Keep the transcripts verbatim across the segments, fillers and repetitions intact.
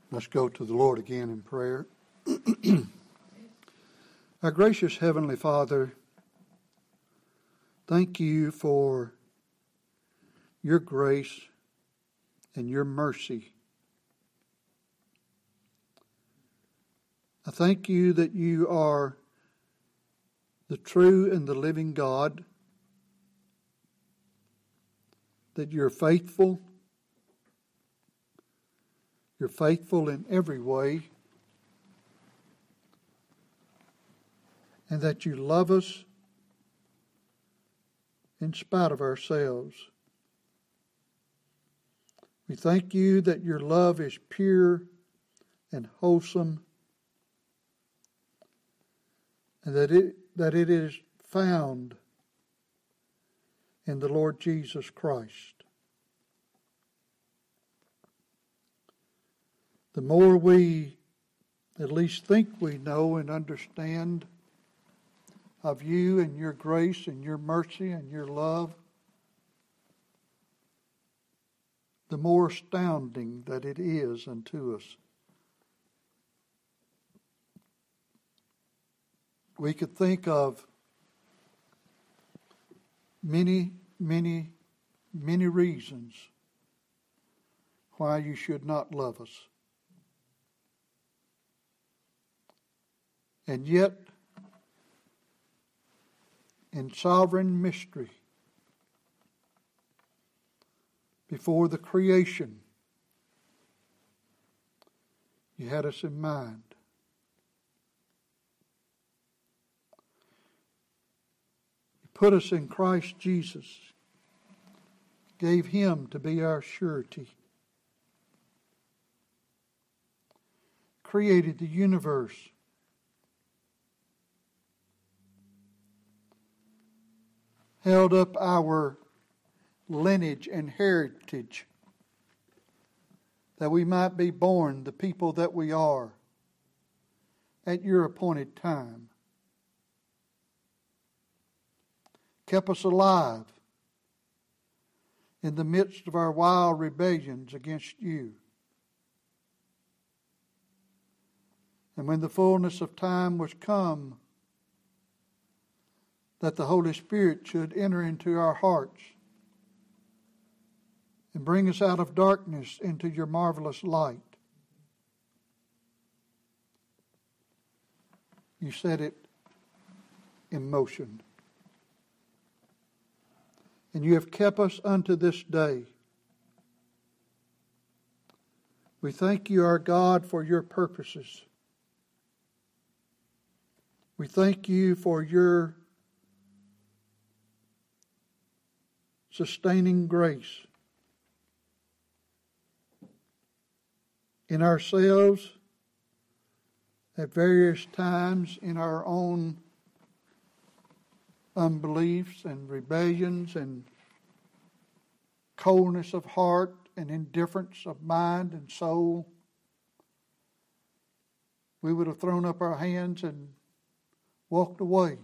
Let's go to the Lord again in prayer. Our gracious Heavenly Father, thank you for your grace and your mercy. I thank you that you are the true and the living God, that you're faithful. You're faithful in every way, and that you love us in spite of ourselves. We thank you that your love is pure and wholesome, and that it, that it is found in the Lord Jesus Christ. The more we at least think we know and understand of you and your grace and your mercy and your love, the more astounding that it is unto us. We could think of many, many, many reasons why you should not love us. And yet, in sovereign mystery, before the creation, you had us in mind. You put us in Christ Jesus, gave him to be our surety, created the universe, held up our lineage and heritage, that we might be born the people that we are at your appointed time. Kept us alive in the midst of our wild rebellions against you. And when the fullness of time was come, that the Holy Spirit should enter into our hearts and bring us out of darkness into your marvelous light. You set it in motion. And you have kept us unto this day. We thank you, our God, for your purposes. We thank you for your sustaining grace in ourselves at various times, in our own unbeliefs and rebellions and coldness of heart and indifference of mind and soul. We would have thrown up our hands and walked away.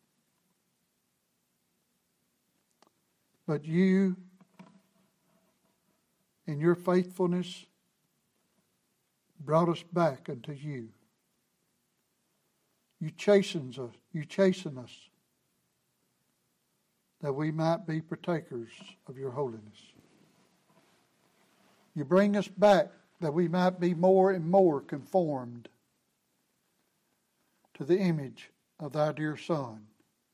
But you, in your faithfulness, brought us back unto you. You chasten us, you chasten us, that we might be partakers of your holiness. You bring us back that we might be more and more conformed to the image of thy dear Son.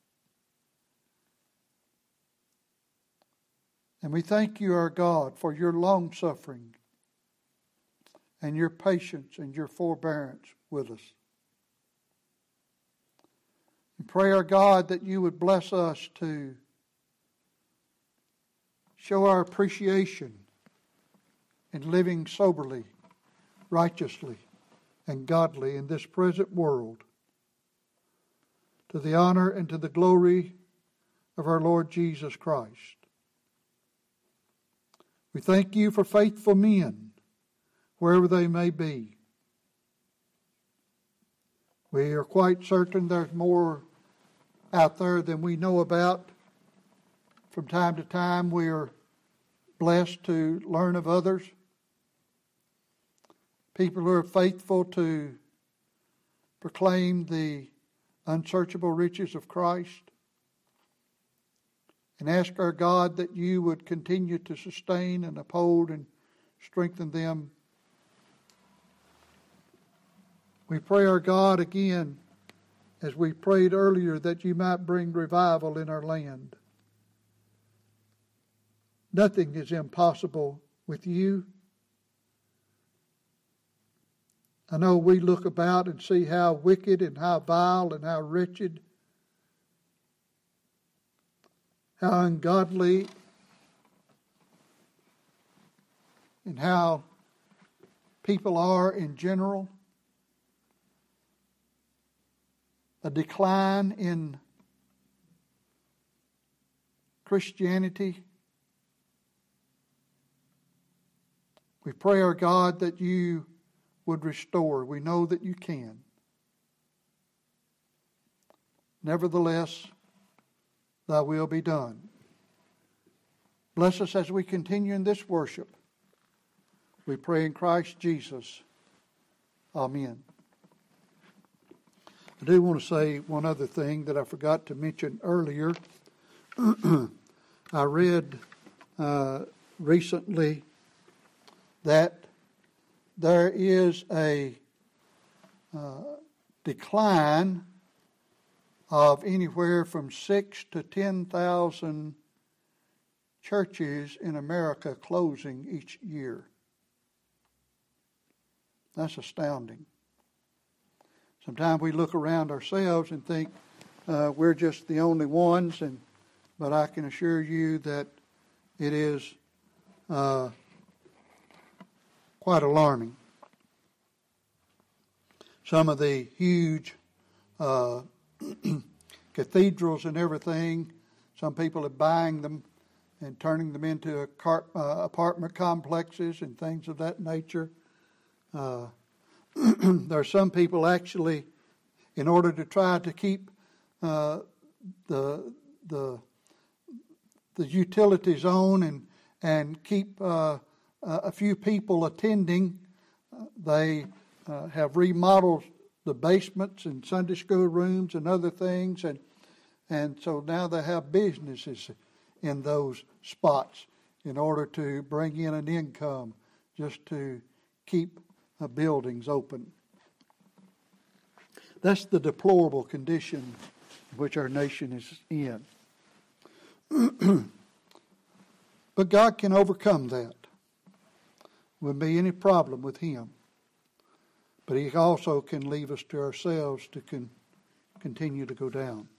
And we thank you, our God, for your long-suffering and your patience and your forbearance with us. And pray, our God, that you would bless us to show our appreciation in living soberly, righteously, and godly in this present world, to the honor and to the glory of our Lord Jesus Christ. We thank you for faithful men, wherever they may be. We are quite certain there's more out there than we know about. From time to time, we are blessed to learn of others. people who are faithful to proclaim the unsearchable riches of Christ. And ask our God that you would continue to sustain and uphold and strengthen them. We pray, our God, again, as we prayed earlier, that you might bring revival in our land. Nothing is impossible with you. I know we look about and see how wicked and how vile and how wretched, how ungodly, and how people are in general. A decline in Christianity. We pray, our God, that you would restore. We know that you can. Nevertheless, thy will be done. Bless us as we continue in this worship. We pray in Christ Jesus. Amen. I do want to say one other thing that I forgot to mention earlier. I read uh, recently that there is a uh, decline of anywhere from six to ten thousand churches in America closing each year. That's astounding. Sometimes we look around ourselves and think uh, we're just the only ones, and but I can assure you that it is uh, quite alarming. Some of the huge uh, cathedrals and everything, some people are buying them and turning them into a car, uh, apartment complexes and things of that nature. Uh, there are some people actually, in order to try to keep uh, the the the utilities on and and keep uh, a few people attending, uh, they uh, have remodeled the basements and Sunday school rooms and other things, and and so now they have businesses in those spots in order to bring in an income, just to keep uh, buildings open. That's the deplorable condition which our nation is in. But God can overcome that. Wouldn't be any problem with Him. But He also can leave us to ourselves to con- continue to go down.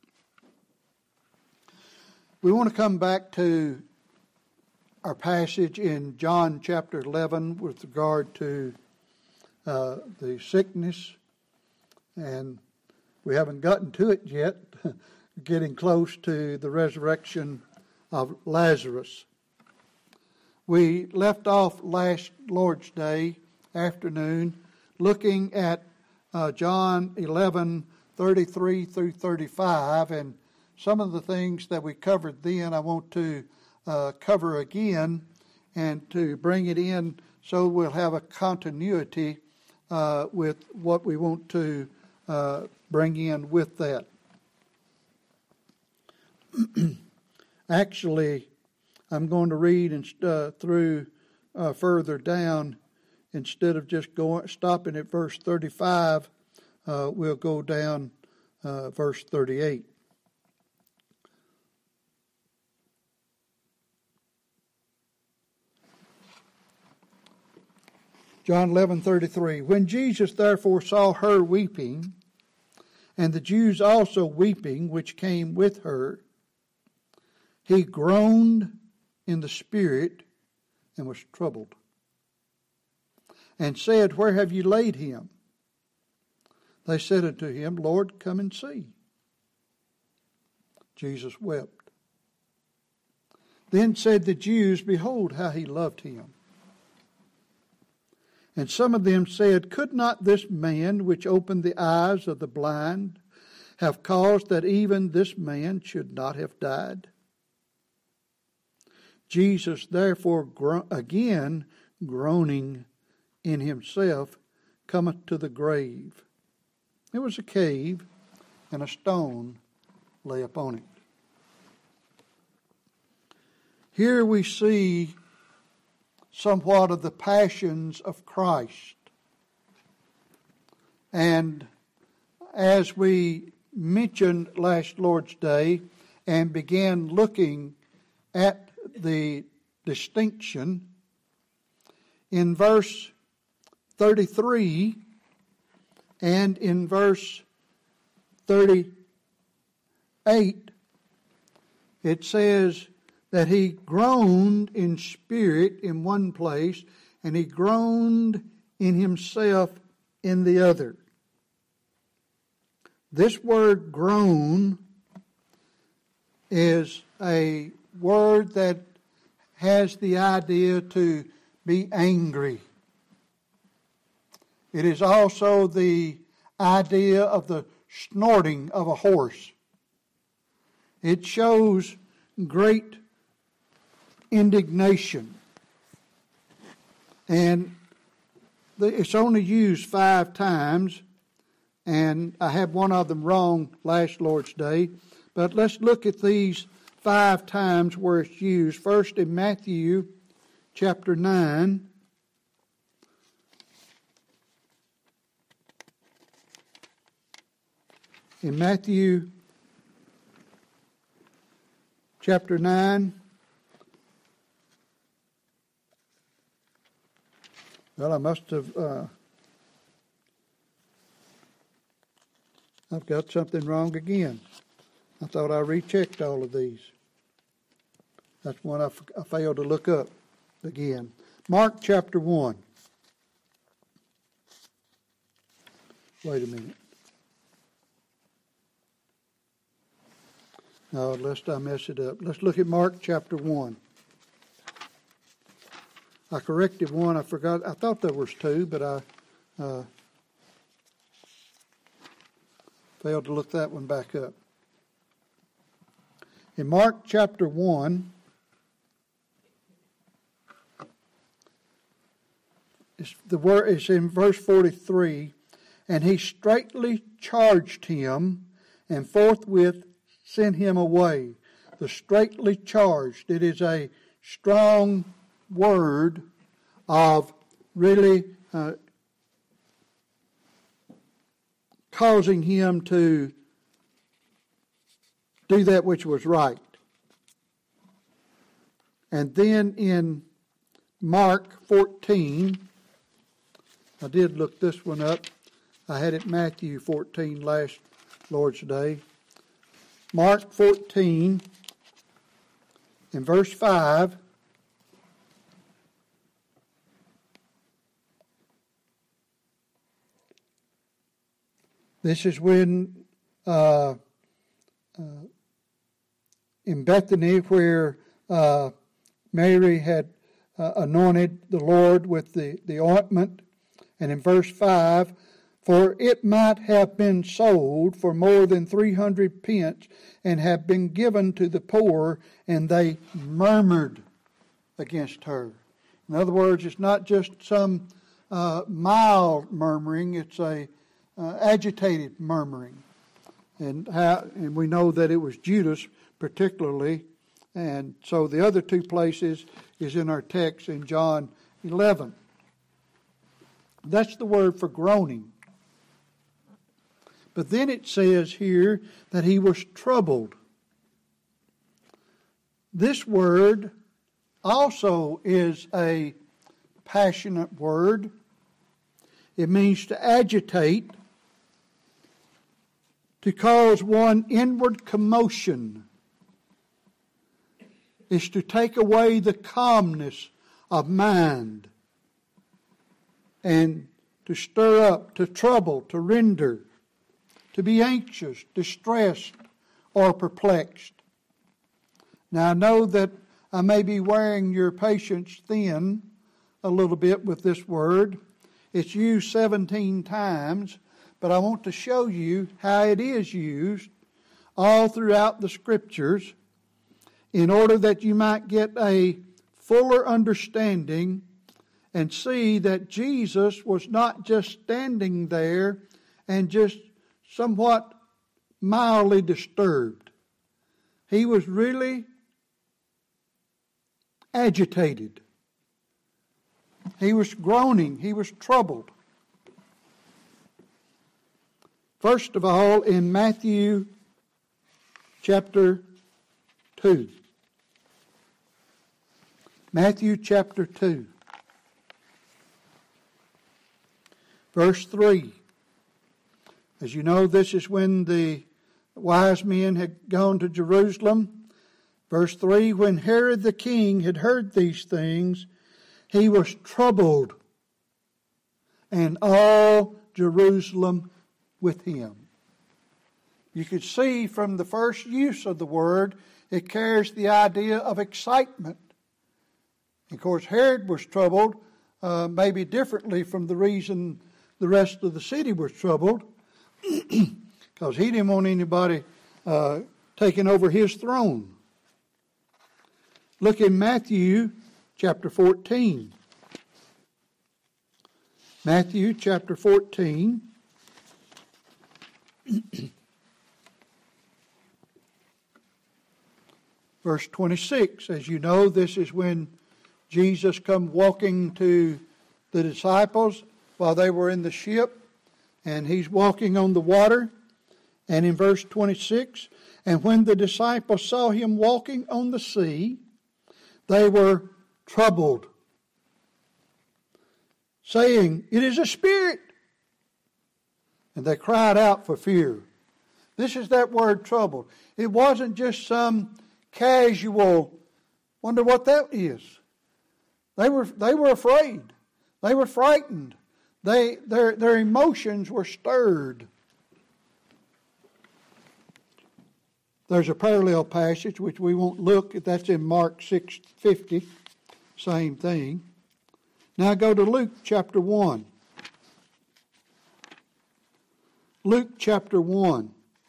We want to come back to our passage in John chapter eleven with regard to uh, the sickness. And we haven't gotten to it yet, getting close to the resurrection of Lazarus. We left off last Lord's Day afternoon looking at uh, John eleven, thirty-three through thirty-five, and some of the things that we covered then I want to uh, cover again and to bring it in so we'll have a continuity uh, with what we want to uh, bring in with that. Actually, I'm going to read and uh, through uh, further down instead of just going stopping at verse thirty-five. Uh, we'll go down uh, verse thirty-eight. John eleven thirty-three. When Jesus therefore saw her weeping, and the Jews also weeping, which came with her, he groaned in the spirit and was troubled, and said, Where have you laid him? They said unto him, Lord, come and see. Jesus wept. Then said the Jews, Behold how he loved him. And some of them said, Could not this man which opened the eyes of the blind have caused that even this man should not have died? Jesus therefore gro- again groaning in himself cometh to the grave. It was a cave, and a stone lay upon it. Here we see somewhat of the passions of Christ. And as we mentioned last Lord's Day and began looking at the distinction, in verse thirty-three and in verse thirty-eight, it says that he groaned in spirit in one place, and he groaned in himself in the other. This word groan is a word that has the idea to be angry. It is also the idea of the snorting of a horse. It shows great indignation. And it's only used five times, and I had one of them wrong last Lord's Day. But let's look at these five times where it's used. First in Matthew chapter nine. In Matthew chapter nine, well, I must have, uh, I've got something wrong again. I thought I rechecked all of these. That's one I, f- I failed to look up again. Mark chapter one. Wait a minute. No, lest I mess it up. Let's look at Mark chapter one. I corrected one. I forgot. I thought there was two, but I uh, failed to look that one back up. In Mark chapter one, it's the word is in verse forty-three, and he straitly charged him, and forthwith sent him away. The straitly charged. It is a strong word of really uh, causing him to do that which was right. And then in Mark fourteen, I did look this one up. I had it Matthew fourteen last Lord's Day. Mark fourteen, in verse five, this is when uh, uh, in Bethany, where uh, Mary had uh, anointed the Lord with the, the ointment. And in verse five, for it might have been sold for more than three hundred pence and have been given to the poor, and they murmured against her. In other words, it's not just some uh, mild murmuring, it's a uh, agitated murmuring. And, how, and we know that it was Judas particularly. And so the other two places is in our text in John eleven. That's the word for groaning. But then it says here that he was troubled. This word also is a passionate word. It means to agitate, to cause one inward commotion. It's to take away the calmness of mind and to stir up, to trouble, to render, to be anxious, distressed, or perplexed. Now I know that I may be wearing your patience thin a little bit with this word. It's used seventeen times, but I want to show you how it is used all throughout the Scriptures in order that you might get a fuller understanding and see that Jesus was not just standing there and just somewhat mildly disturbed. He was really agitated. He was groaning. He was troubled. First of all, in Matthew chapter two. Matthew chapter two. Verse three. As you know, this is when the wise men had gone to Jerusalem. Verse three, when Herod the king had heard these things, he was troubled, and all Jerusalem with him. You could see from the first use of the word, it carries the idea of excitement. Of course, Herod was troubled, uh, maybe differently from the reason the rest of the city was troubled, because he didn't want anybody uh, taking over his throne. Look in Matthew chapter fourteen. Matthew chapter fourteen. Verse twenty-six. As you know, this is when Jesus come walking to the disciples while they were in the ship, and he's walking on the water. And in verse twenty-six, and when the disciples saw him walking on the sea, they were troubled, saying, "It is a spirit." And they cried out for fear. This is that word troubled. It wasn't just some casual, wonder what that is. They were they were afraid. They were frightened. They their their emotions were stirred. There's a parallel passage which we won't look at. That's in Mark six fifty. Same thing. Now go to Luke chapter one. Luke chapter one.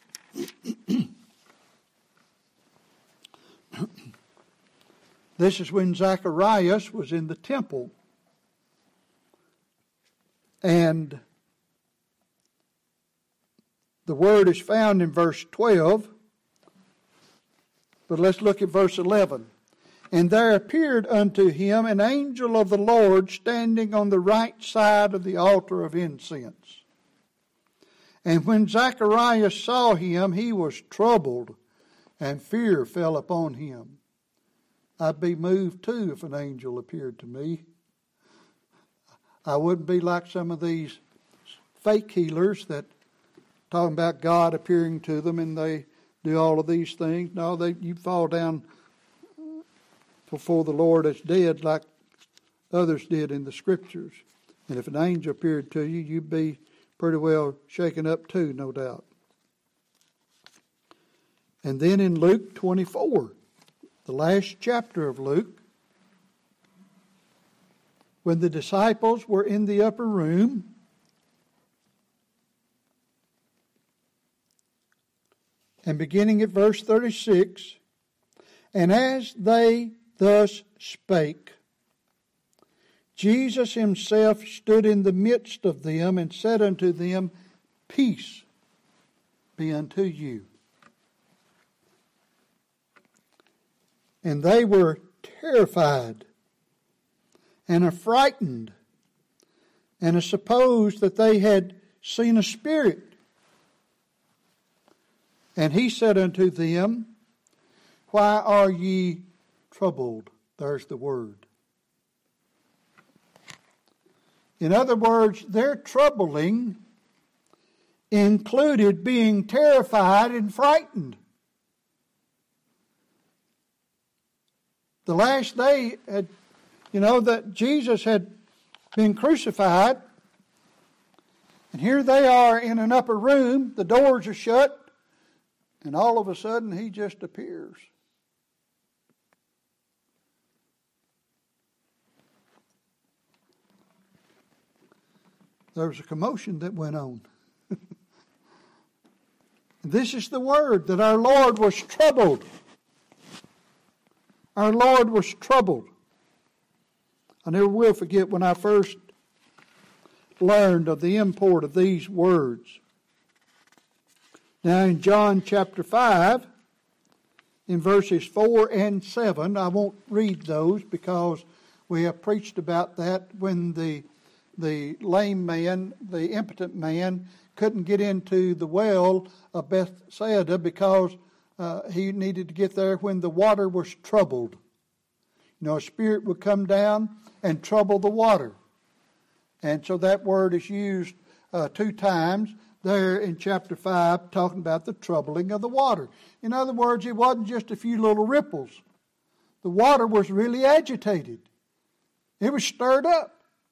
This is when Zacharias was in the temple. And the word is found in verse twelve. But let's look at verse eleven. And there appeared unto him an angel of the Lord standing on the right side of the altar of incense. And when Zacharias saw him, he was troubled, and fear fell upon him. I'd be moved too if an angel appeared to me. I wouldn't be like some of these fake healers that talking about God appearing to them and they do all of these things. No, they you fall down before the Lord as dead like others did in the Scriptures. And if an angel appeared to you, you'd be pretty well shaken up too, no doubt. And then in Luke twenty-four, the last chapter of Luke, when the disciples were in the upper room, and beginning at verse thirty-six, and as they thus spake, Jesus himself stood in the midst of them and said unto them, Peace be unto you. And they were terrified and affrighted, and supposed that they had seen a spirit. And he said unto them, Why are ye troubled? There's the word. In other words, their troubling included being terrified and frightened. The last day, had, you know, that Jesus had been crucified, and here they are in an upper room, the doors are shut, and all of a sudden he just appears. There was a commotion that went on. This is the word that our Lord was troubled. Our Lord was troubled. I never will forget when I first learned of the import of these words. Now in John chapter five, in verses four and seven, I won't read those because we have preached about that when the the lame man, the impotent man, couldn't get into the well of Bethsaida because uh, he needed to get there when the water was troubled. You know, a spirit would come down and trouble the water. And so that word is used uh, two times there in chapter five, talking about the troubling of the water. In other words, it wasn't just a few little ripples. The water was really agitated. It was stirred up.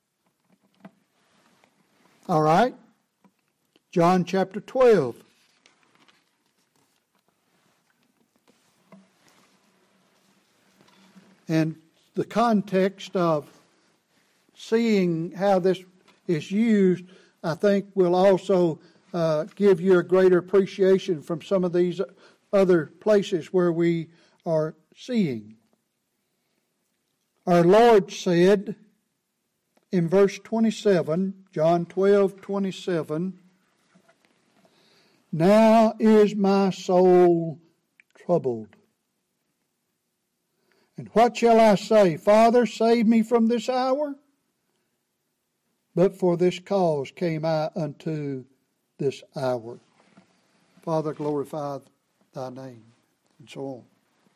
All right. John chapter twelve. And the context of seeing how this is used, I think, will also uh, give you a greater appreciation from some of these other places where we are seeing. Our Lord said in verse twenty-seven, John twelve, twenty-seven, "Now is my soul troubled. And what shall I say? Father, save me from this hour? But for this cause came I unto this hour." Father, glorify thy name, and so on.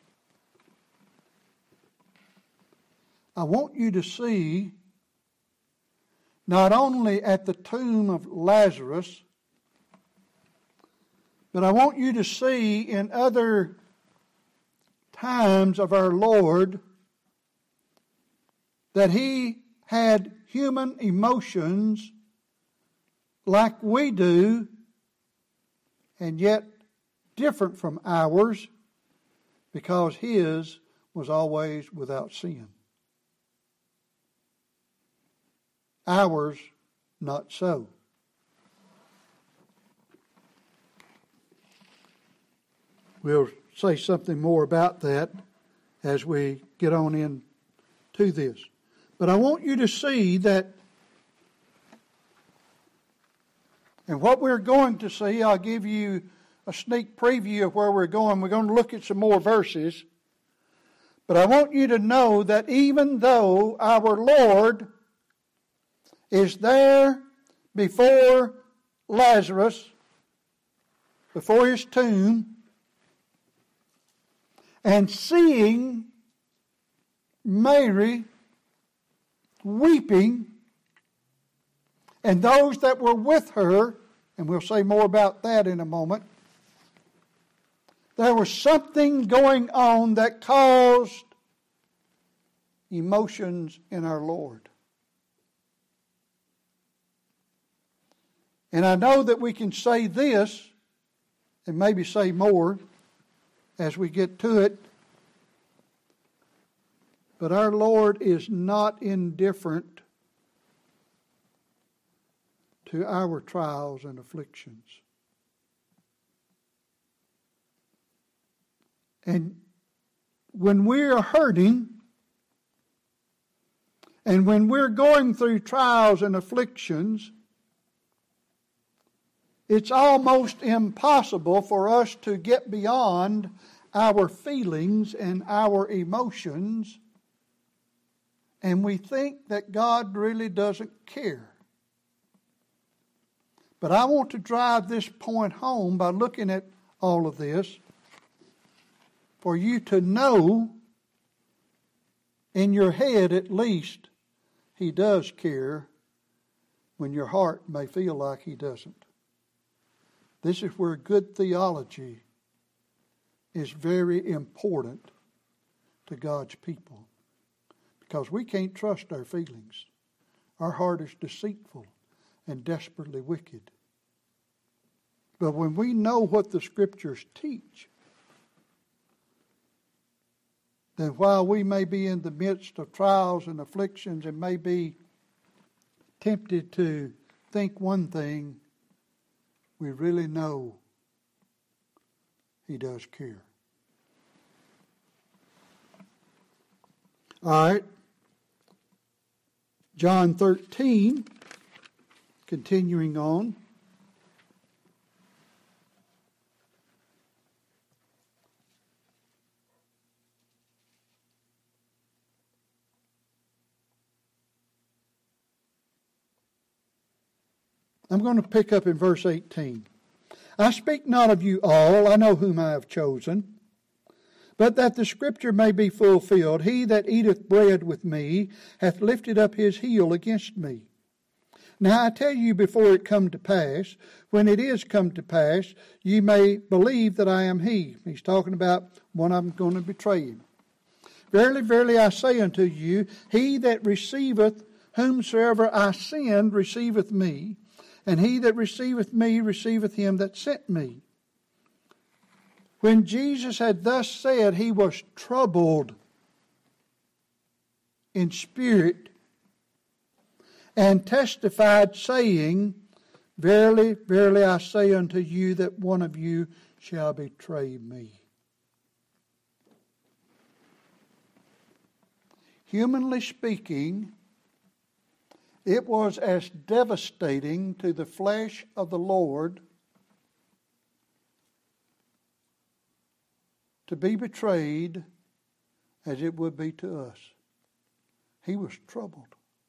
I want you to see not only at the tomb of Lazarus, but I want you to see in other times of our Lord that he had human emotions like we do, and yet different from ours, because his was always without sin. Ours, not so. We'll say something more about that as we get on into this. But I want you to see that, and what we're going to see, I'll give you a sneak preview of where we're going. We're going to look at some more verses. But I want you to know that even though our Lord is there before Lazarus, before his tomb, and seeing Mary weeping, and those that were with her, and we'll say more about that in a moment, there was something going on that caused emotions in our Lord. And I know that we can say this, and maybe say more as we get to it, but our Lord is not indifferent to our trials and afflictions. And when we're hurting, and when we're going through trials and afflictions, it's almost impossible for us to get beyond our feelings and our emotions, and we think that God really doesn't care. But I want to drive this point home by looking at all of this for you to know, in your head at least, he does care when your heart may feel like he doesn't. This is where good theology is very important to God's people, because we can't trust our feelings. Our heart is deceitful and desperately wicked. But when we know what the Scriptures teach, then while we may be in the midst of trials and afflictions and may be tempted to think one thing, we really know he does care. All right. John thirteen, continuing on. I'm going to pick up in verse eighteen. I speak not of you all, I know whom I have chosen, but that the scripture may be fulfilled, he that eateth bread with me hath lifted up his heel against me. Now I tell you before it come to pass, when it is come to pass, ye may believe that I am he. He's talking about one I'm going to betray him. Verily, verily, I say unto you, he that receiveth whomsoever I send receiveth me, and he that receiveth me receiveth him that sent me. When Jesus had thus said, he was troubled in spirit, and testified, saying, Verily, verily, I say unto you that one of you shall betray me. Humanly speaking, it was as devastating to the flesh of the Lord to be betrayed as it would be to us. He was troubled.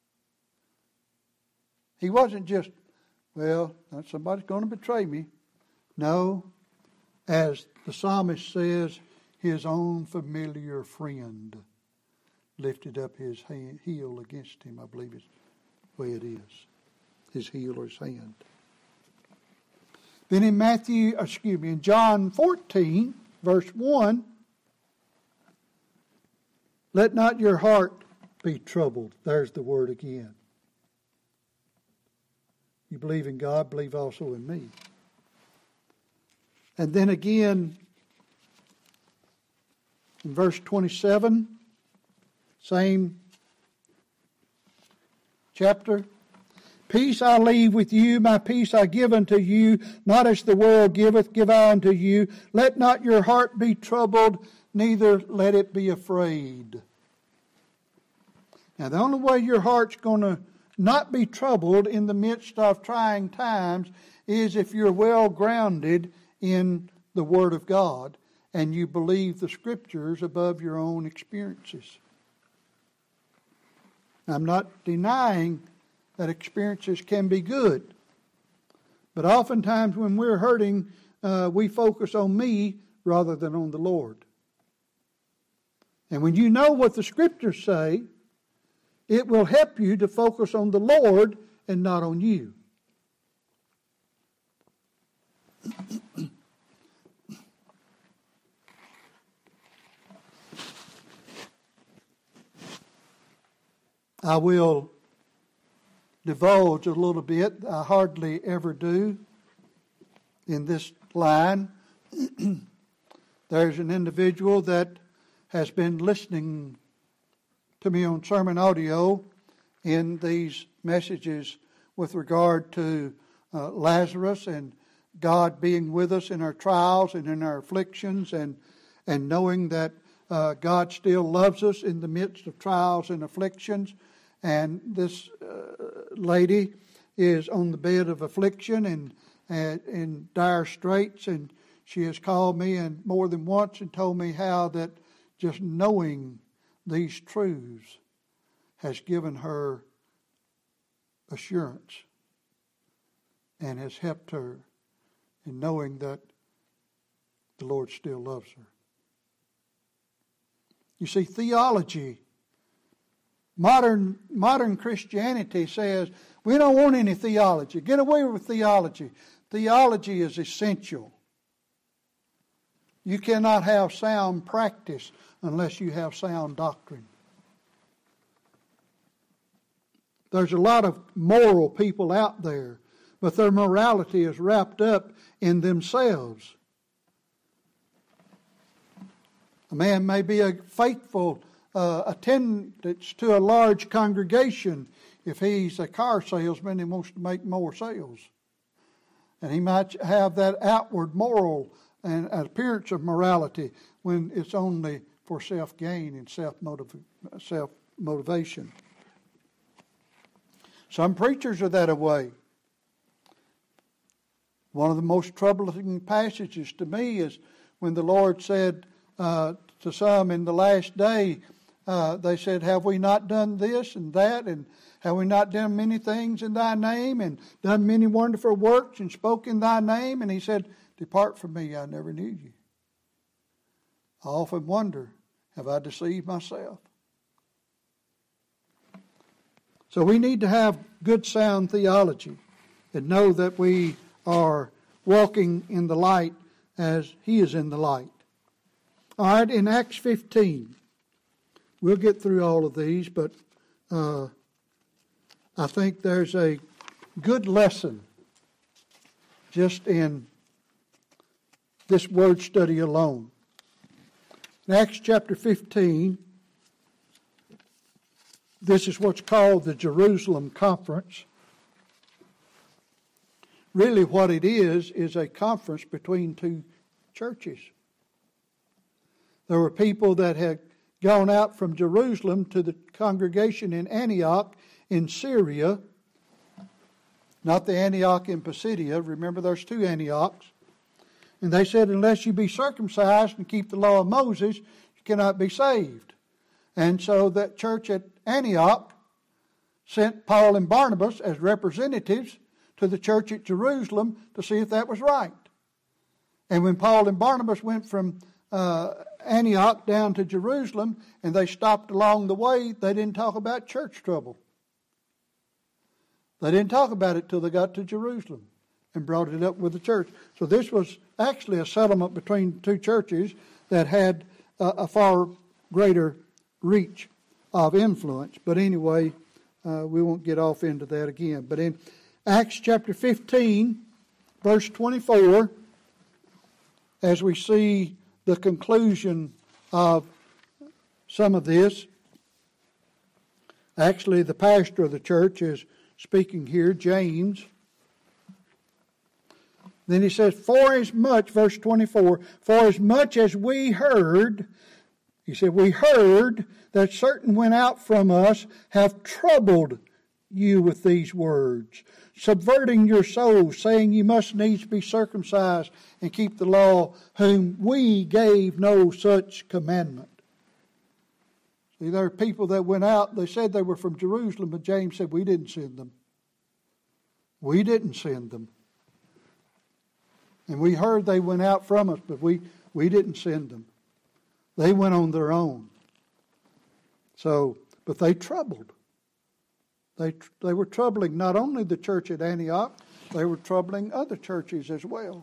He wasn't just, well, somebody's going to betray me. No, as the psalmist says, his own familiar friend lifted up his hand, heel against him, I believe is the way it is. His heel or his hand. Then in Matthew, excuse me, in John fourteen, verse one, let not your heart be troubled. There's the word again. You believe in God, believe also in me. And then again, in verse twenty-seven, same chapter. Peace I leave with you, my peace I give unto you, not as the world giveth, give I unto you. Let not your heart be troubled, neither let it be afraid. Now the only way your heart's going to not be troubled in the midst of trying times is if you're well grounded in the Word of God and you believe the Scriptures above your own experiences. I'm not denying that experiences can be good, but oftentimes when we're hurting, uh, we focus on me rather than on the Lord. And when you know what the Scriptures say, it will help you to focus on the Lord and not on you. I will divulge a little bit. I hardly ever do in this line. There's an individual that has been listening to me on sermon audio in these messages with regard to uh, Lazarus and God being with us in our trials and in our afflictions, and and knowing that uh, God still loves us in the midst of trials and afflictions. And this uh, lady is on the bed of affliction and, and in dire straits, and she has called me and more than once and told me how that just knowing these truths has given her assurance and has helped her in knowing that the Lord still loves her. You see, theology, modern modern Christianity says, we don't want any theology. Get away with theology. Theology is essential. You cannot have sound practice unless you have sound doctrine. There's a lot of moral people out there, but their morality is wrapped up in themselves. A man may be a faithful uh, attendance to a large congregation if he's a car salesman and wants to make more sales. And he might have that outward moral and appearance of morality when it's only for self-gain and self-motiv- self-motivation. Some preachers are that way. One of the most troubling passages to me is when the Lord said uh, to some in the last day, uh, they said, have we not done this and that, and have we not done many things in thy name, and done many wonderful works, and spoke in thy name? And he said, depart from me, I never knew you. I often wonder, have I deceived myself? So we need to have good sound theology and know that we are walking in the light as He is in the light. All right, in Acts fifteen, we'll get through all of these, but uh, I think there's a good lesson just in this word study alone. In Acts chapter fifteen, this is what's called the Jerusalem Conference. Really what it is, is a conference between two churches. There were people that had gone out from Jerusalem to the congregation in Antioch in Syria, not the Antioch in Pisidia. Remember, there's two Antiochs. And they said, unless you be circumcised and keep the law of Moses, you cannot be saved. And so that church at Antioch sent Paul and Barnabas as representatives to the church at Jerusalem to see if that was right. And when Paul and Barnabas went from uh, Antioch down to Jerusalem and they stopped along the way, they didn't talk about church trouble. They didn't talk about it till they got to Jerusalem and brought it up with the church. So this was actually a settlement between two churches that had uh, a far greater reach of influence. But anyway, uh, we won't get off into that again. But in Acts chapter fifteen, verse twenty-four, as we see the conclusion of some of this, actually the pastor of the church is speaking here, James. Then he says, for as much, verse twenty-four, for as much as we heard, he said, we heard that certain went out from us have troubled you with these words, subverting your souls, saying you must needs be circumcised and keep the law, whom we gave no such commandment. See, there are people that went out, they said they were from Jerusalem, but James said, we didn't send them. We didn't send them. And we heard they went out from us, but we, we didn't send them. They went on their own. So, but they troubled. They, they were troubling not only the church at Antioch, they were troubling other churches as well.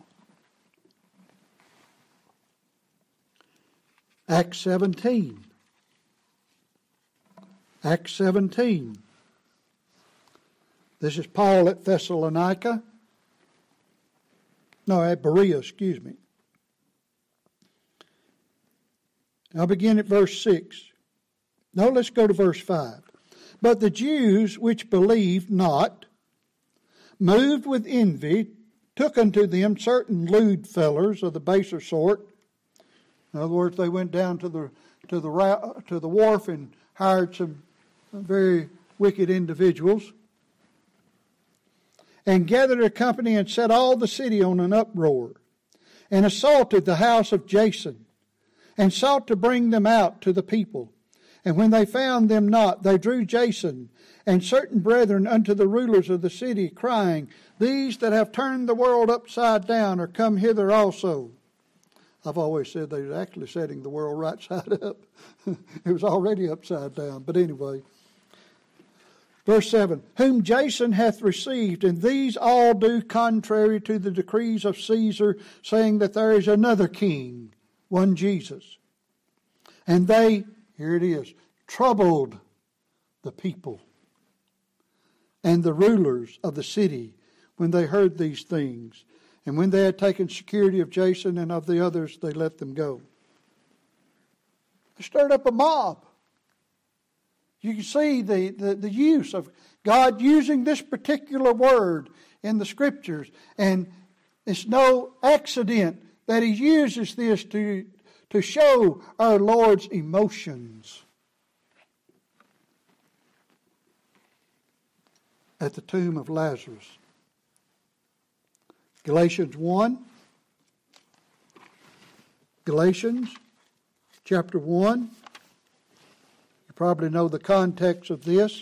Acts seventeen. Acts seventeen. This is Paul at Thessalonica. No, at Berea, excuse me. I'll begin at verse six. No, let's go to verse five. But the Jews which believed not, moved with envy, took unto them certain lewd fellers of the baser sort. In other words, they went down to the to the to the wharf and hired some very wicked individuals, and gathered a company and set all the city on an uproar, and assaulted the house of Jason, and sought to bring them out to the people. And when they found them not, they drew Jason and certain brethren unto the rulers of the city, crying, these that have turned the world upside down are come hither also. I've always said they were actually setting the world right side up. It was already upside down. But anyway, verse seven, whom Jason hath received, and these all do contrary to the decrees of Caesar, saying that there is another king, one Jesus. And they, here it is, troubled the people and the rulers of the city when they heard these things. And when they had taken security of Jason and of the others, they let them go. They stirred up a mob. You can see the, the, the use of God using this particular word in the Scriptures. And it's no accident that He uses this to, to show our Lord's emotions. at the tomb of Lazarus. Galatians one. Galatians chapter one. You probably know the context of this.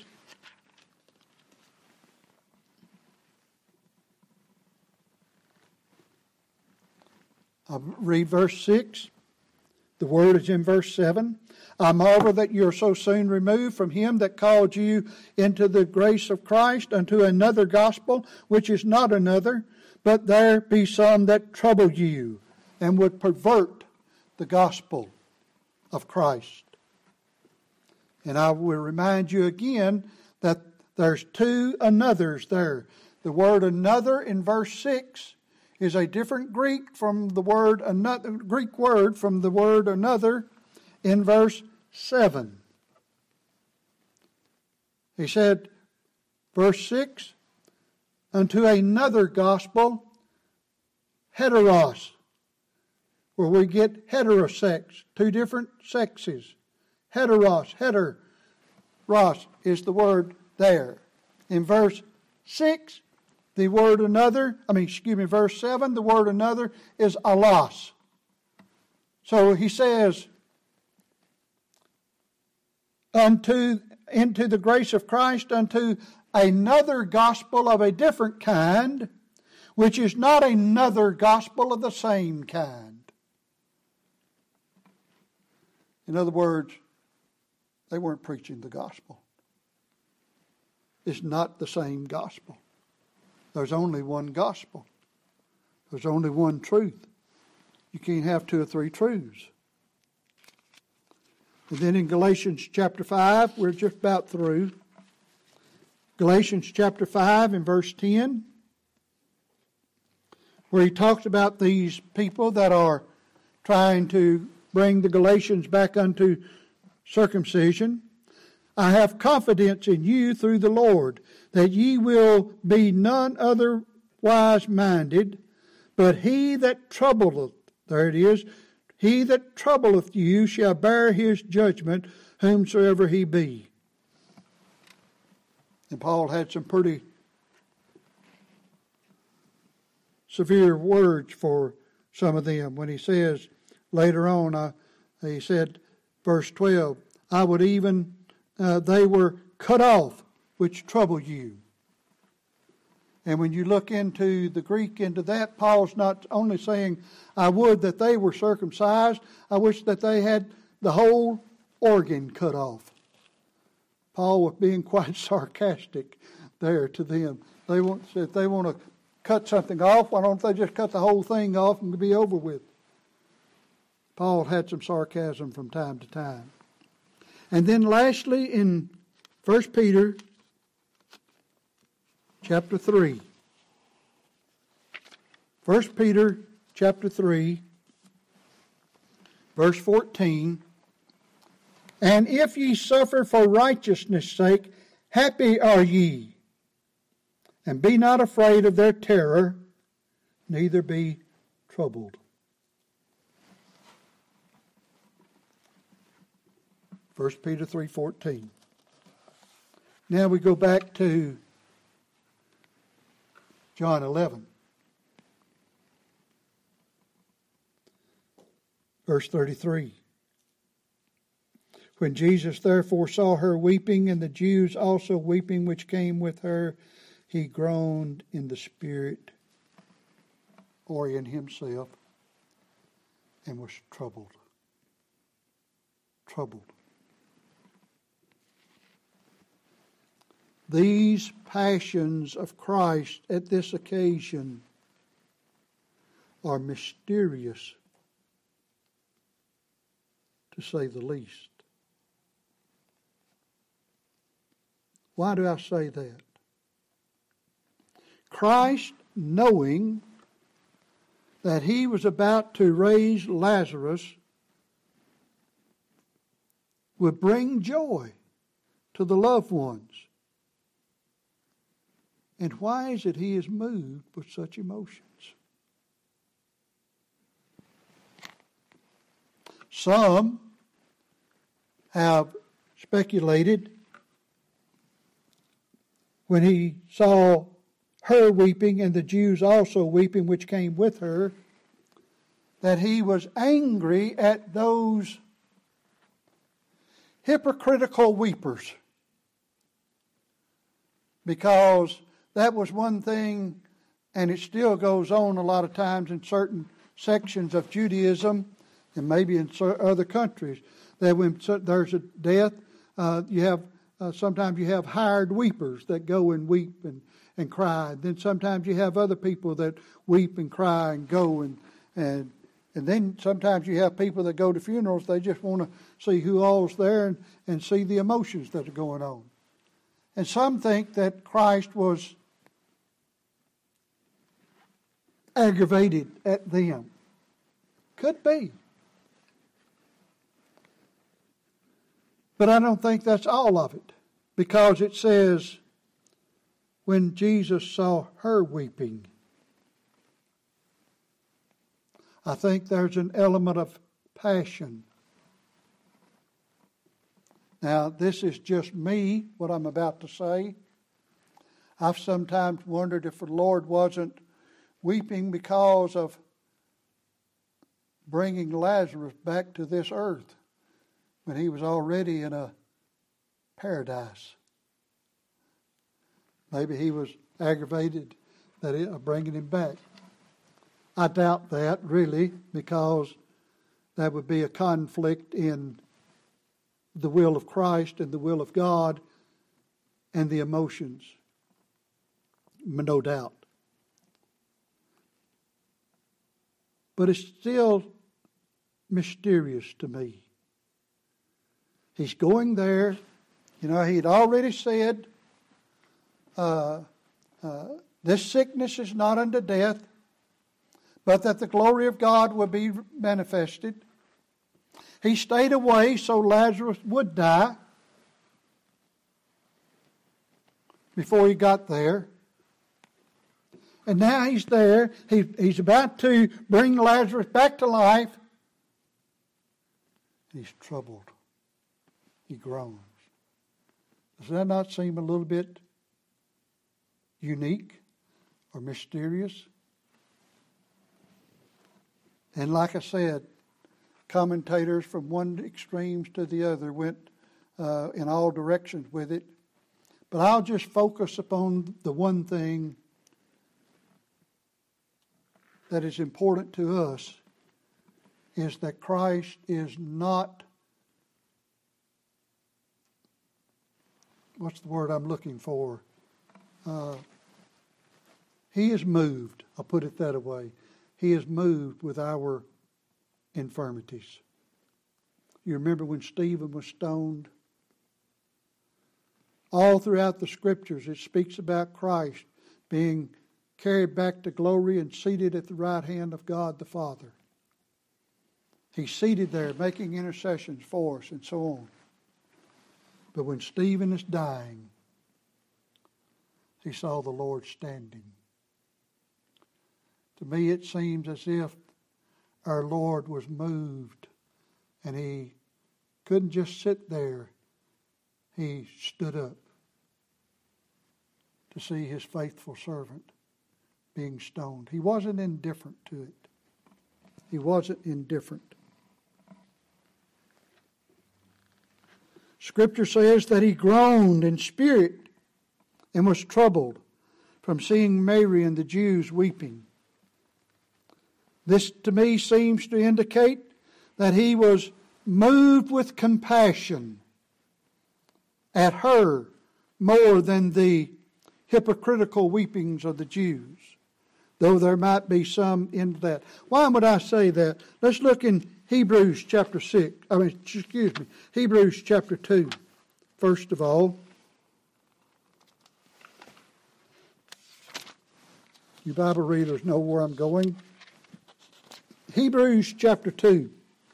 I'll read verse six. The word is in verse seven. I marvel that you are so soon removed from him that called you into the grace of Christ unto another gospel, which is not another, but there be some that trouble you and would pervert the gospel of Christ. And I will remind you again that there's two anothers there. The word another in verse six is a different Greek from the word another Greek word from the word another in verse seven. He said, verse six, unto another gospel, heteros, where we get heterosex, two different sexes. Heteros, heteros is the word there. In verse six, the word another, I mean, excuse me, verse seven, the word another is allos. So he says, unto, into the grace of Christ, unto another gospel of a different kind, which is not another gospel of the same kind. In other words, they weren't preaching the gospel. It's not the same gospel. There's only one gospel. There's only one truth. You can't have two or three truths. And then in Galatians chapter five, we're just about through. Galatians chapter five and verse ten, where he talks about these people that are trying to bring the Galatians back unto circumcision. I have confidence in you through the Lord, that ye will be none otherwise minded, but he that troubleth, there it is, he that troubleth you shall bear his judgment, whomsoever he be. And Paul had some pretty severe words for some of them when he says, later on, uh, he said, verse twelve, I would even, uh, they were cut off, which trouble you. And when you look into the Greek, into that, Paul's not only saying, I would that they were circumcised, I wish that they had the whole organ cut off. Paul was being quite sarcastic there to them. They want, if they want to cut something off, why don't they just cut the whole thing off and be over with? Paul had some sarcasm from time to time. And then lastly in First Peter chapter three. First Peter chapter three, verse fourteen. And if ye suffer for righteousness' sake, happy are ye. And be not afraid of their terror, neither be troubled. First Peter three fourteen. Now we go back to John eleven. Verse thirty-three. When Jesus therefore saw her weeping, and the Jews also weeping which came with her, he groaned in the spirit, or in himself, and was troubled. Troubled. These passions of Christ at this occasion are mysterious, to say the least. Why do I say that? Christ, knowing that he was about to raise Lazarus, would bring joy to the loved ones. And why is it he is moved with such emotions? Some have speculated when he saw her weeping and the Jews also weeping which came with her, that he was angry at those hypocritical weepers. Because that was one thing, and it still goes on a lot of times in certain sections of Judaism, and maybe in other countries, that when there's a death, uh, you have uh, sometimes you have hired weepers that go and weep and, and cry. Then sometimes you have other people that weep and cry and go and and and then sometimes you have people that go to funerals. They just want to see who all's there and, and see the emotions that are going on. And some think that Christ was aggravated at them. Could be. But I don't think that's all of it. Because it says, when Jesus saw her weeping, I think there's an element of passion. Now, this is just me, what I'm about to say. I've sometimes wondered if the Lord wasn't weeping because of bringing Lazarus back to this earth when he was already in a paradise. Maybe he was aggravated that it, uh, bringing him back. I doubt that, really, because that would be a conflict in the will of Christ and the will of God and the emotions. No doubt. But it's still mysterious to me. He's going there. You know, he'd already said, uh, uh, this sickness is not unto death, but that the glory of God will be manifested. He stayed away so Lazarus would die before he got there. And now he's there. He, he's about to bring Lazarus back to life. He's troubled. He groans. Does that not seem a little bit unique or mysterious? And like I said, commentators from one extremes to the other went uh, in all directions with it. But I'll just focus upon the one thing that is important to us, is that Christ is not, what's the word I'm looking for? Uh, he is moved, I'll put it that way. He is moved with our infirmities. You remember when Stephen was stoned? All throughout the Scriptures it speaks about Christ being carried back to glory and seated at the right hand of God the Father. He's seated there making intercessions for us and so on. But when Stephen is dying, he saw the Lord standing. To me it seems as if our Lord was moved and he couldn't just sit there. He stood up to see his faithful servant being stoned. He wasn't indifferent to it. He wasn't indifferent. Scripture says that he groaned in spirit and was troubled from seeing Mary and the Jews weeping. This to me seems to indicate that he was moved with compassion at her more than the hypocritical weepings of the Jews, though there might be some in that. Why would I say that? Let's look in Hebrews chapter six. I mean, excuse me, Hebrews chapter two. First of all, you Bible readers know where I'm going. Hebrews chapter two,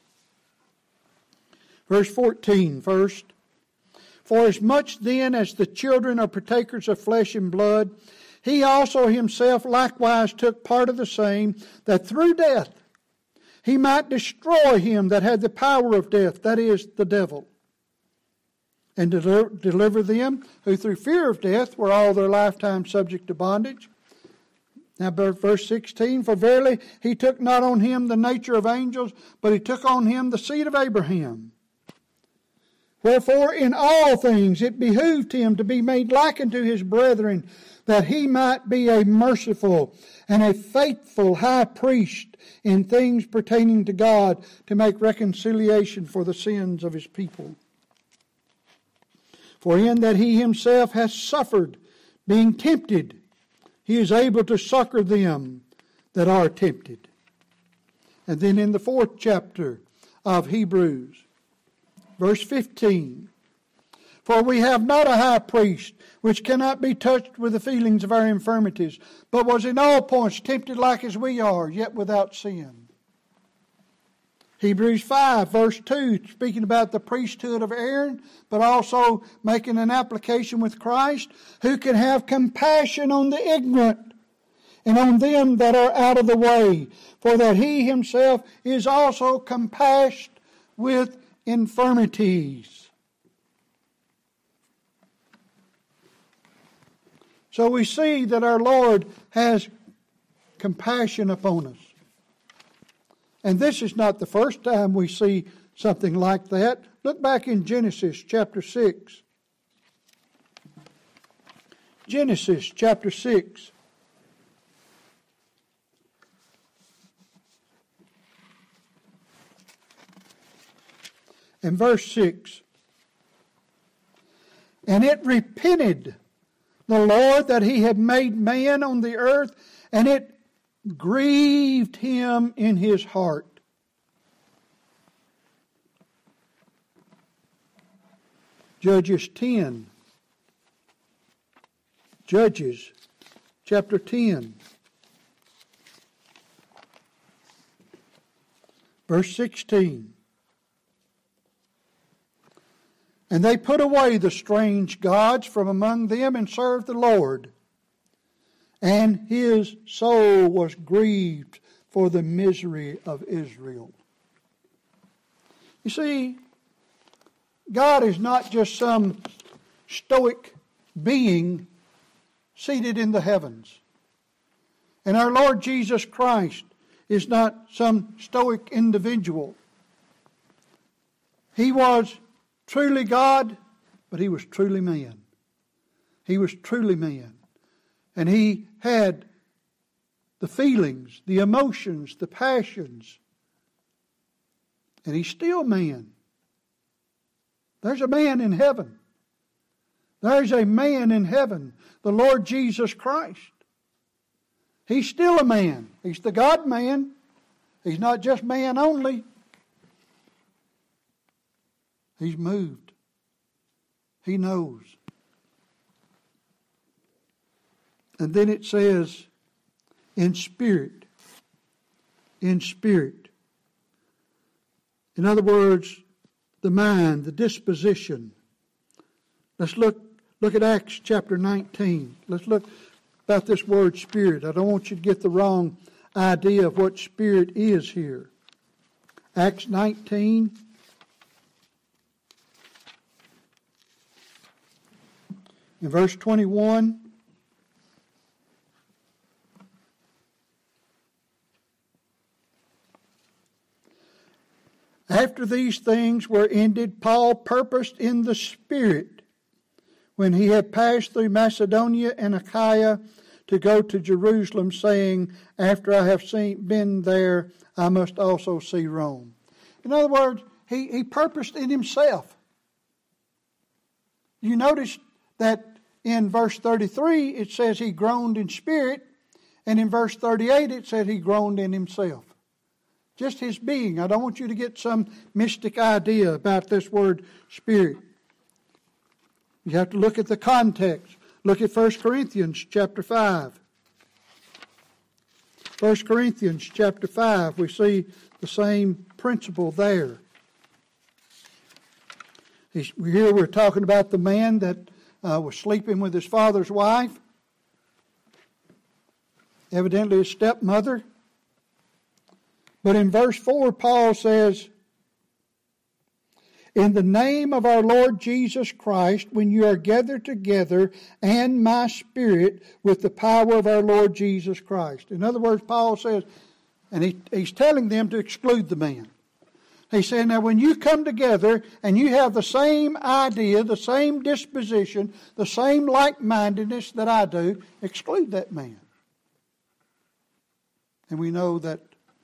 verse fourteen first. For as much then as the children are partakers of flesh and blood, he also himself likewise took part of the same, that through death he might destroy him that had the power of death, that is, the devil, and deliver, deliver them who through fear of death were all their lifetime subject to bondage. Now verse sixteen, for verily he took not on him the nature of angels, but he took on him the seed of Abraham. Wherefore in all things it behooved him to be made like unto his brethren, that he might be a merciful and a faithful high priest in things pertaining to God, to make reconciliation for the sins of his people. For in that he himself has suffered, being tempted, he is able to succor them that are tempted. And then in the fourth chapter of Hebrews, verse fifteen, for we have not a high priest which cannot be touched with the feelings of our infirmities, but was in all points tempted like as we are, yet without sin. Hebrews five, verse two, speaking about the priesthood of Aaron, but also making an application with Christ, who can have compassion on the ignorant and on them that are out of the way, for that he himself is also compassed with infirmities. So we see that our Lord has compassion upon us. And this is not the first time we see something like that. Look back in Genesis chapter six. Genesis chapter six. And verse six. And it repented the Lord that he had made man on the earth, and it grieved him in his heart. Judges ten. Judges chapter ten. Verse sixteen. And they put away the strange gods from among them and served the Lord. And his soul was grieved for the misery of Israel. You see, God is not just some stoic being seated in the heavens. And our Lord Jesus Christ is not some stoic individual. He was truly God, but he was truly man. He was truly man. And he had the feelings, the emotions, the passions. And he's still man. There's a man in heaven. There's a man in heaven, the Lord Jesus Christ. He's still a man. He's the God-man. He's not just man only. He's moved. He knows. And then it says, in spirit. In spirit. In other words, the mind, the disposition. Let's look, look at Acts chapter nineteen. Let's look about this word spirit. I don't want you to get the wrong idea of what spirit is here. Acts nineteen. In verse twenty-one. After these things were ended, Paul purposed in the Spirit, when he had passed through Macedonia and Achaia, to go to Jerusalem, saying, after I have seen, been there, I must also see Rome. In other words, he, he purposed in himself. You notice that in verse thirty-three, it says he groaned in spirit, and in verse thirty-eight, it said he groaned in himself. Just his being. I don't want you to get some mystic idea about this word spirit. You have to look at the context. Look at First Corinthians chapter five. First Corinthians chapter five, we see the same principle there. Here we're talking about the man that uh, was sleeping with his father's wife, evidently his stepmother. But in verse four, Paul says, in the name of our Lord Jesus Christ, when you are gathered together, and my spirit with the power of our Lord Jesus Christ. In other words, Paul says, and he, he's telling them to exclude the man. He said, now when you come together and you have the same idea, the same disposition, the same like-mindedness that I do, exclude that man. And we know that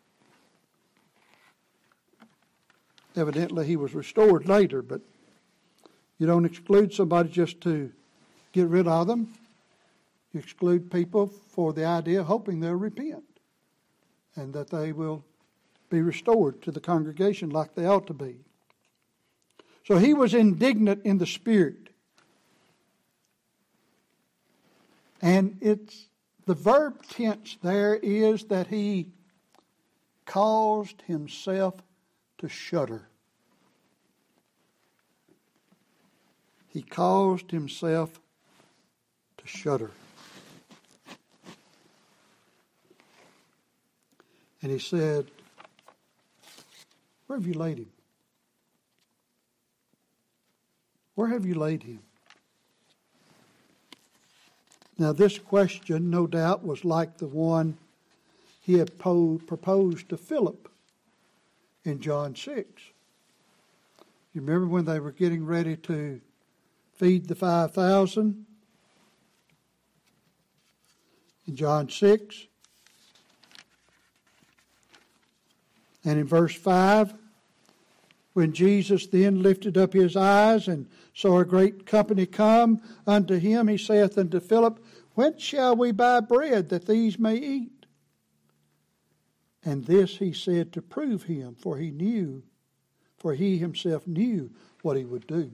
evidently he was restored later, but you don't exclude somebody just to get rid of them. You exclude people for the idea, hoping they'll repent and that they will be restored to the congregation like they ought to be. So he was indignant in the spirit. And it's the verb tense there is that he caused himself to shudder. He caused himself to shudder. And he said, where have you laid him? Where have you laid him? Now this question, no doubt, was like the one he had po- proposed to Philip in John six. You remember when they were getting ready to feed the five thousand? In John six. And in verse five, when Jesus then lifted up his eyes and saw a great company come unto him, he saith unto Philip, whence shall we buy bread that these may eat? And this he said to prove him, for he knew, for he himself knew what he would do.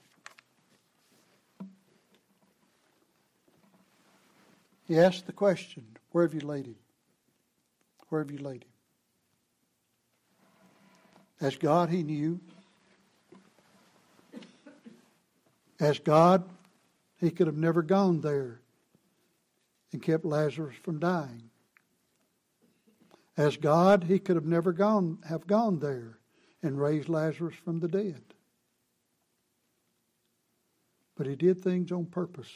He asked the question, where have you laid him? Where have you laid him? As God, he knew. As God, he could have never gone there and kept Lazarus from dying. As God, he could have never gone have gone there and raised Lazarus from the dead. But he did things on purpose.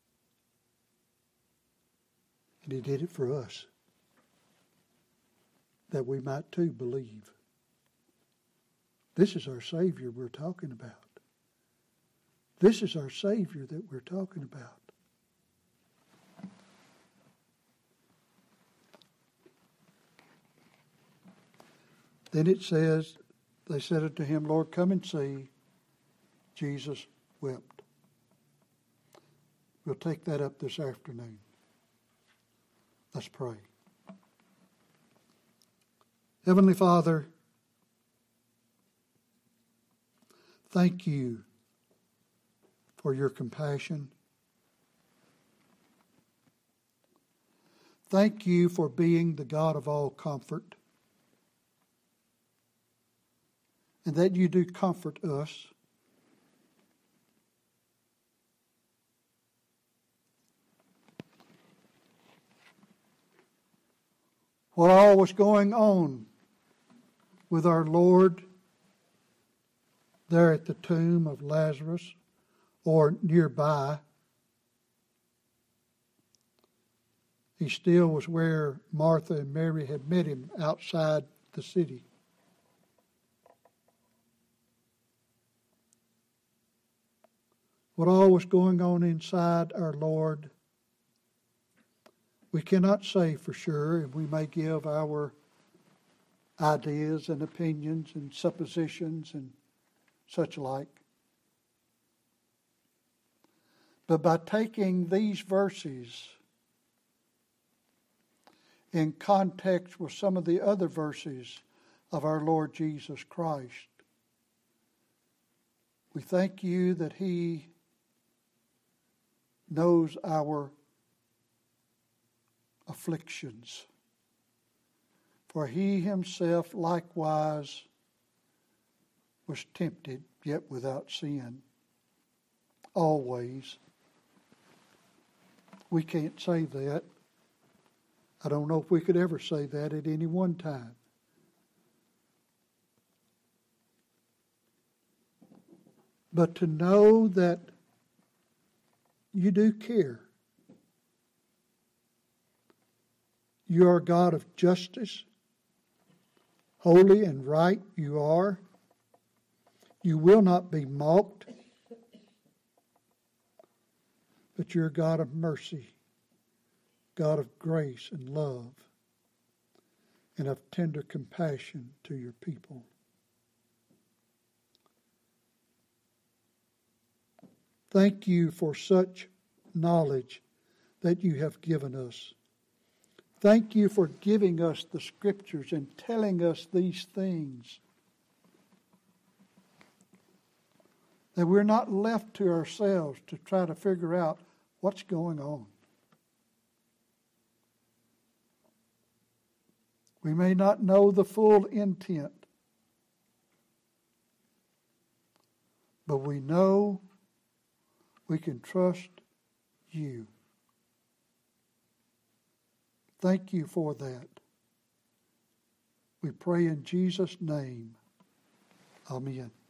And he did it for us, that we might too believe. This is our Savior we're talking about. This is our Savior that we're talking about. Then it says, they said unto him, Lord, come and see. Jesus wept. We'll take that up this afternoon. Let's pray. Heavenly Father, thank you for your compassion. Thank you for being the God of all comfort. And that you do comfort us. What all was going on with our Lord there at the tomb of Lazarus or nearby, he still was where Martha and Mary had met him outside the city. What all was going on inside our Lord, we cannot say for sure, and we may give our ideas and opinions and suppositions and such like. But by taking these verses in context with some of the other verses of our Lord Jesus Christ, we thank you that He knows our afflictions. For He Himself likewise was tempted, yet without sin. Always. We can't say that. I don't know if we could ever say that at any one time. but to know that you do care. You are a God of justice. Holy and right you are. You will not be mocked. But you're a God of mercy, God of grace and love, and of tender compassion to your people. Thank you for such knowledge that you have given us. Thank you for giving us the Scriptures and telling us these things, that we're not left to ourselves to try to figure out what's going on. We may not know the full intent, but we know we can trust you. Thank you for that. We pray in Jesus' name. Amen.